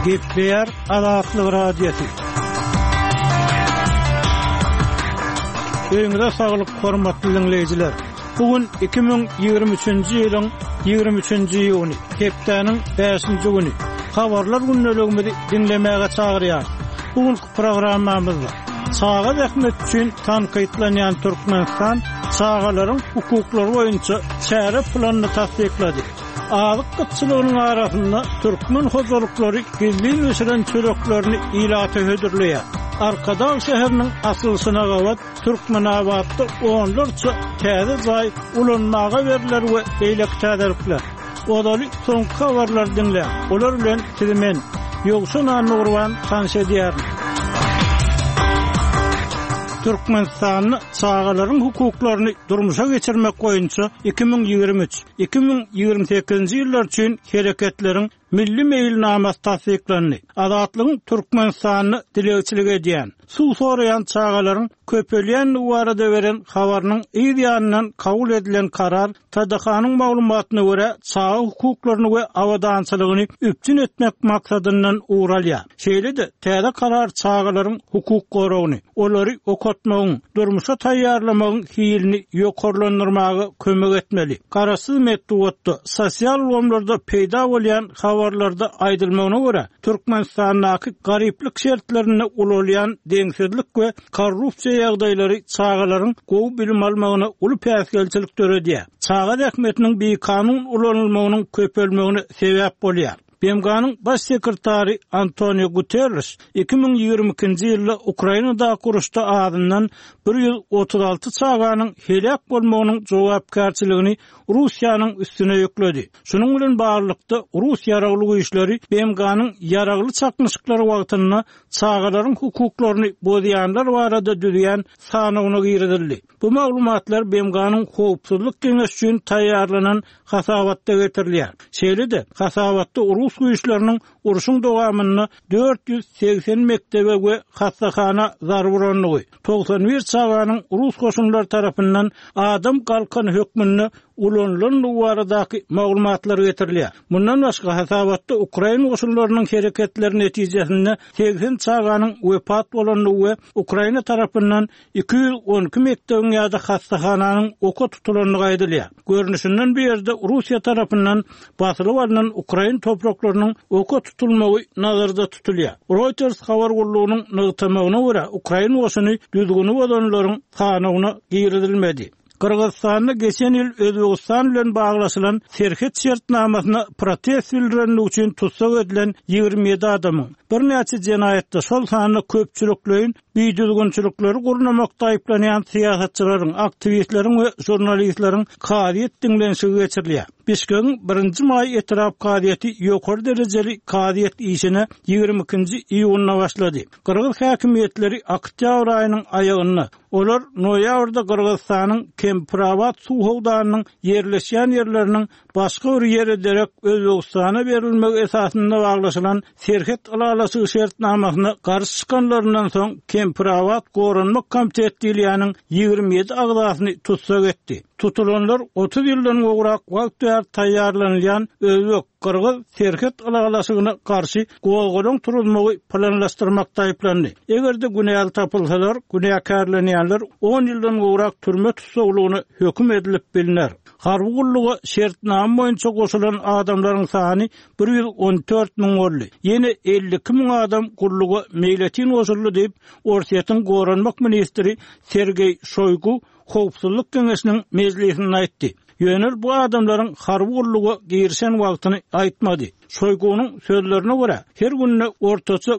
Gepleyer Azatlyk Radiosu. Öňüňizde saglyk, hormatly dinleyijiler. Bugün 2023-nji ýylyň 23-nji ýuny, hepdeniň 5-nji güni. Habarlar günnelegimizi dinlemäge çagyrýar. Bugünkü programmamyzda çaga rahmet üçin tanqidlanýan Türkmenistan çagalaryň hukuklary boýunça çäre planyny tasdiklady. Azyk gytçylygynyň arasynda türkmen hojalyklary gizli meşeren çöreklerini ilata hödürleýär. Arkadaş şäheriniň asylsyna gawat Türkmenabadda onlarça täze jaý ulanmaga beriler we eýlek täderikler. Odaly soňky habarlar dinle. Olar bilen sizimen Ýogşun Nurwan tanşedýär. Türkmenistan çağalaryň hukuklaryny durmuşa geçirmek boýunça 2023-2028-nji ýyllar üçin hereketleriň milli meýilnamasy tasdiklandy. Azatlygyň Türkmenistany dilegçilik edýän, suw soraýan çağalaryň köpelýän barada beren habarynyň ýa-da kabul edilen karar TDH-nyň maglumatyna görä çağa hukuklaryny we awadançylygyny üpçün etmek maksadyndan uğralýar. Şeýle-de täze karar çağalaryň hukuk gorawyny, olary okatmagyň, durmuşa taýýarlamagyň hilini ýokarlandyrmagy kömek etmeli. Garasyz metodda sosial gomlarda peýda bolýan habarlarda aýdylmagyna görä Türkmenistanyň gariplik şertlerini ulalýan deňsizlik we korrupsiýa ýagdaýlary çağalaryň gowy bilim almagyna uly päsgelçilik töredýär. Çağa rahmetiniň bir kanun ulanylmagynyň köpelmegine sebäp bolýar. BMG'nın baş sekretary Antonio Guterres 2022-nji ýylda Ukrainada kuruşda adından 136 çağanyň helak bolmagynyň jogapkärçiligini Russiýanyň üstüne ýökledi. Şunuň bilen barlykda Russiýa ýaragly güýçleri BMG'nın ýaragly çakmyşlyklary wagtynda çağalaryň hukuklaryny bozýanlar barada düzýän sanawyna girildi. Bu maglumatlar BMG'nın howpsuzlyk keňeşi üçin taýýarlanan hasabatda getirilýär. Şeýle-de hasabatda Rus güýçleriniň uruşyň dowamyny 480 mektebe we hassahana zarburanlygy, 91 çağanyň Rus goşunlary tarapyndan adam galkan hökmüni ulanlan baradaky maglumatlar getirilýär. Bundan başga hasabatda Ukraina goşunlarynyň hereketleri netijesinde 80 çağanyň wepat bolanlygy we Ukraina tarapyndan 212 mektebiň ýa-da hassahanyň oka tutulanlygy aýdylýar. Görnüşinden bir ýerde Russiýa tarapyndan basylyp alynan Ukraina topraklarynyň oka tutulmagy nazarda tutulýar. Reuters habar gurulugynyň nygtamagyna görä Ukraina goşuny düzgünü bolanlaryň sanawyna girilmedi. Kırgızstanda geçen yıl Özbegistan bilen baglaşylan serhet şertnamasyna protest bildirenlik üçin tutsak edilen 27 adamyň bir näçe jenaýatda şol sanyny köpçüliklerin biýdüzgünçilikleri gurnamakda aýplanýan siýasatçylaryň, aktivistleriň we jurnalistleriň kadyet dinlenşigi geçirilýär. Bişkeň 1-nji maý etiraf kadyeti ýokary derejeli kadyet işine 22-nji iýunda başlady. Kırgız häkimetleri oktýabr aýynyň aýagyna olar noýabrda Kırgızstanyň Kempirawat suw howdanynyň ýerleşýän ýerleriniň başga bir ýere derek Özbegistana berilmegi esasynda baglaşylan serhet alalasy şertnamasyna garşy çykanlaryndan soň Kempirawat Goranmak komiteti ýylyanyň 27 agzasyny tutsak etdi. Tutulanlar 30 ýyldan gowrak wagt taýýarlanýan Özbek Kırgız serhet alalasygyna karşı gowgalaň turulmagy planlaşdyrmakda aýplandy. Egerde günäl tapylsalar, günäkärlenýänler 10 ýyldan gowrak türme tutsaklygyny höküm edilip biliner. Harby gullugy şertnama boýunça goşulan adamlaryň sany 114 000 boldy. Ýene 52 000 adam gullugy meýletin goşuldy diýip Orsiýatyň goranmak ministri Sergey Shoygu Howpsuzlyk keňeşiniň mejlisinde aýtdy. Ýönel bu adamlaryň harby gullugy girişen wagtyny aýtmady. Şoýgunyň sözlerine görä her günne ortaça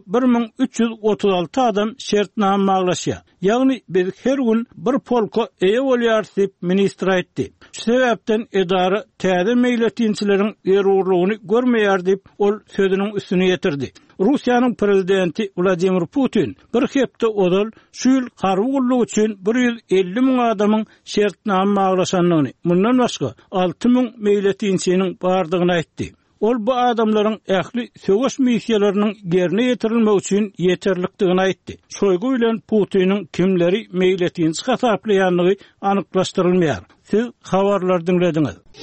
1336 adam şertnama baglaşýar. Ýagny biz her gün bir polka eýe bolýar diýip ministr aýtdy. Şu sebäpden edara täze meýletinçileriň erurlugyny görmeýär diýip ol sözüniň üstüne ýetirdi. Russiýanyň prezidenti Vladimir Putin bir hepde odal şu ýyl harby gullugy üçin 150 000 adamyň şertnama baglaşanlygyny, mundan başga 6 000 meýletinçiniň bardygyny aýtdy. Ol bu adamlaryň ähli söwüş missiýalarynyň gerine ýetirilmegi üçin ýeterlikdigini aýtdy. Şoýgu bilen Putiniň kimleri meýletinçi hasaplaýanlygy anyklaşdyrylmaýar. Siz habarlar dinlediňiz.